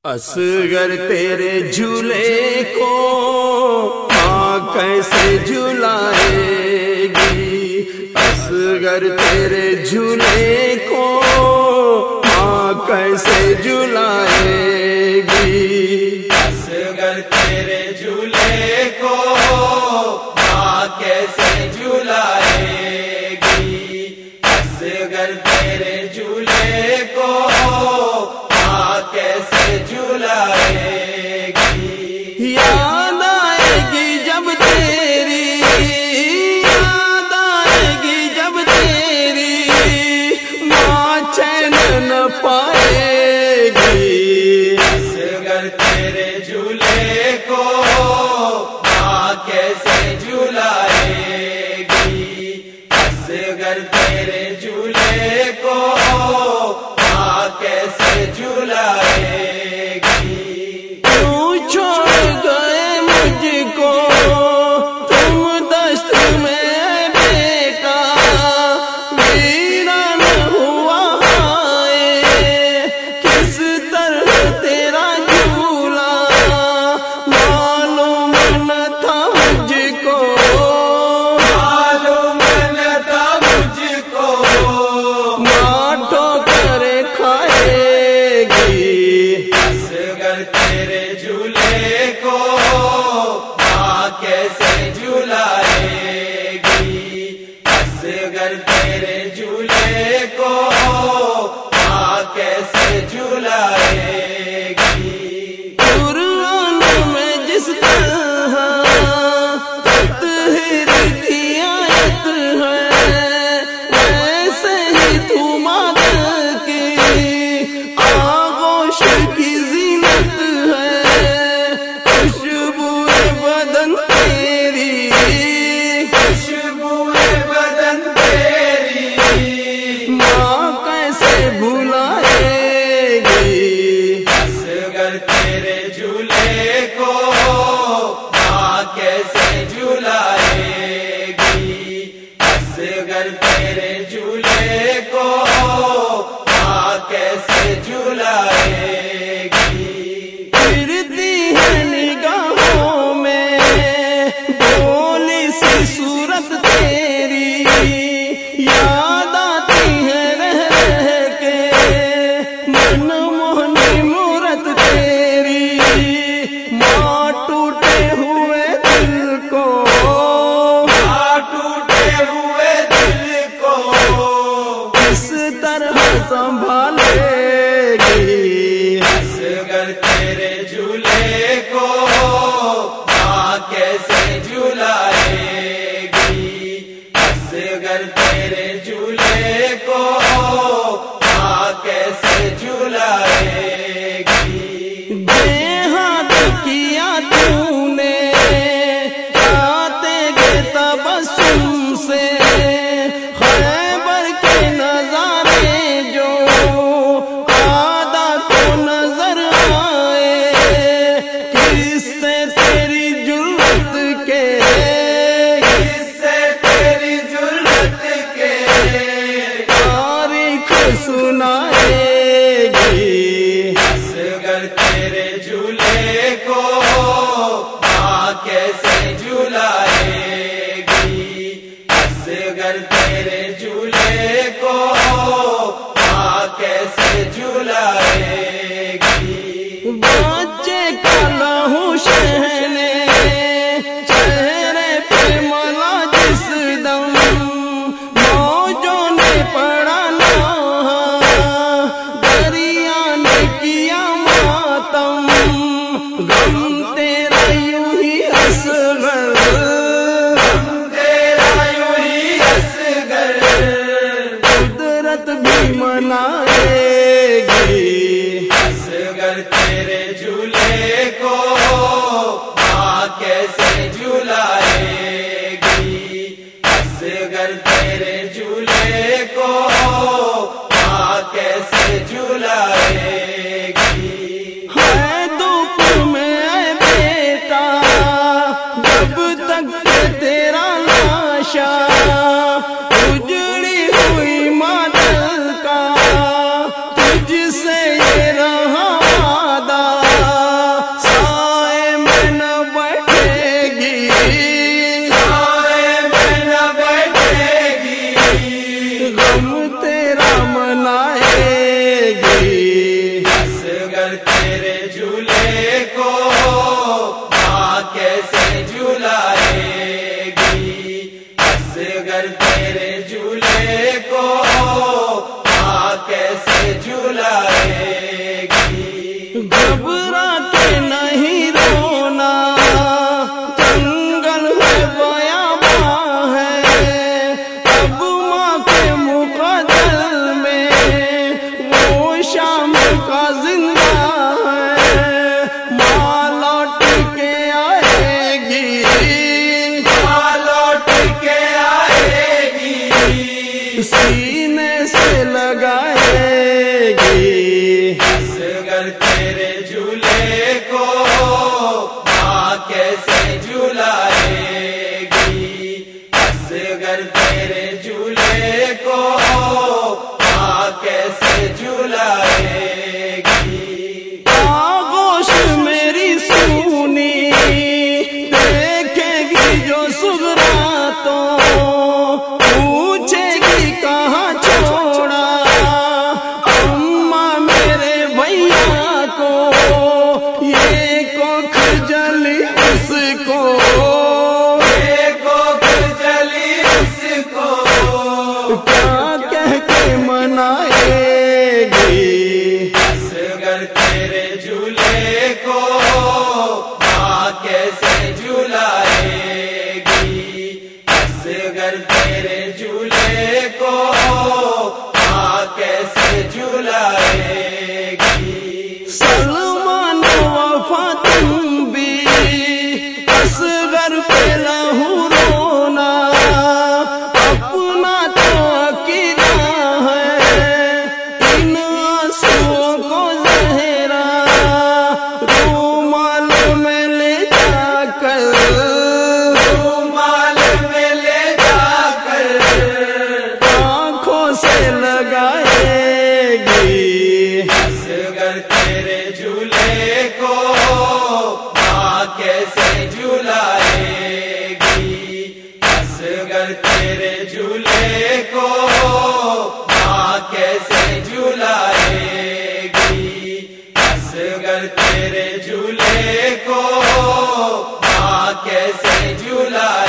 اصغر تیرے جھولے کو ماں کیسے جھلائے گی، اصغر تیرے جھولے کو ماں کیسے جھلائے گی، اصغر تیرے جھولے کو ماں کیسے جھلائے گی، اصغر تیرے جھولے کو ماں کیسے جھلائے گی۔ یاد آئے گی جب تیری، یاد آئے گی جب تیری ماں چین نہ پائے گی، اصغر تیرے جھولے کو ماں کیسے جھلائے گی، اصغر تیرے جھولے کو ماں کیسے جھلائے گی۔ کیوں چھوڑ گئے مجھ کو تم دست میں بیٹا، ویران ہوا ہے کس طرح تیرا جھولا، معلوم نہ تھا مجھ کو، معلوم نہ تھا مجھ کو، ماں ٹھوکر کھائے گی، اصغر تیرے جھولے کو ماں کیسے جھلائے گی، اصغر تیرے جھولے کو ماں کیسے جھلائے گی۔ قرآن میں جس طرح تطہیر کی آیت ہے، ویسے ہی تو مادر کی آغوش کی زینت ہے، خوشبو بدن تیری، خوشبو بدن تیری ماں کیسے بھلائے گی، اصغر تیرے جھولے کو ماں کیسے جھلائے گی، اصغر تیرے جھولے کو ماں کیسے جھلائے گی۔ پھرتی ہے نگاہوں میں بولی سی صورت تیری، یاد آتی ہے رہ رہ کے من موہنی مورت تیری، ماں ٹوٹے ہوئے دل کو، ماں ٹوٹے ہوئے دل کو اس طرح سنبھالے گی، اصغر تیرے جھولے کو ماں کیسے جھلائے گی، اصغر تیرے جھولے کو ماں کیسے جھلائے گی۔ جہاد کیا تو نے جاتے گے تبسم سے، خیبر کے نظارے جو آدھا کو نظر آئے، کس سے تیری جرت کے، اس سے تیری جرت کے تاریخ سنائے گی، اصغر تیرے جھولے کو ماں کیسے جھلائے گی، اصغر تیرے جھولے کو ماں کیسے جھلائے گی۔ بچے کا لہو شہنے چہرے پہ ملا جس دم، موجوں نے پڑا نوحہ دریا نے کیا ماتم، غم تیرا یوں ہی اصغر، تیرا یوں ہی اصغر قدرت بھی منائے گی، اصغر تیرے جھولے کو ماں کیسے جھلائے گی، اصغر تیرے جھولے کو ماں کیسے جھلائے گی۔ ہے دھوپ میں اصغر تیرے جھولے کو ماں کیسے جھولائے گی، اصغر تیرے جھولے کو ماں کیسے جھولائے گی۔ گھبرا کے نہیں رونا، جنگل ہے بیاباں ہے، اب ماں کے مقدر میں وہ شام کا زندہ ہے، ماں لوٹ کے آئے گی، ماں لوٹ کے آئے گی، سینے سے لگائے گی، اصغر تیرے جھولے کو ماں کیسے جھولائے گی، اصغر تیرے جھولے کو ماں کیسے جھولائے گی۔ آغوش میری سونی دیکھے گی جو سغرا تو پوچھے گی کہاں چھوڑا اماں میرے بھیا کو، یہ کوکھ جلی اس کو، یہ کوکھ جلی اس کو، کیا کہہ کے منائے گی، اصغر تیرے جھولے کو ماں کیسے جھولائے گی، اصغر تیرے جھولے کو ماں کیسے جھولائے گی۔ سلمان وفا تم بھی اصغر پہ لہو رونا، اپنا تو عقیدہ ہے ان آنسوؤں کو زہرا، رومال میں لے جا کر، رومال میں لے جا کر آنکھوں سے لگائے گی، اصغر تیرے جھولے کو ماں کیسے جھولائے گی، اصغر تیرے جھولے کو ماں کیسے جھولائے گی، اصغر تیرے جھولے کو ماں کیسے جھولائے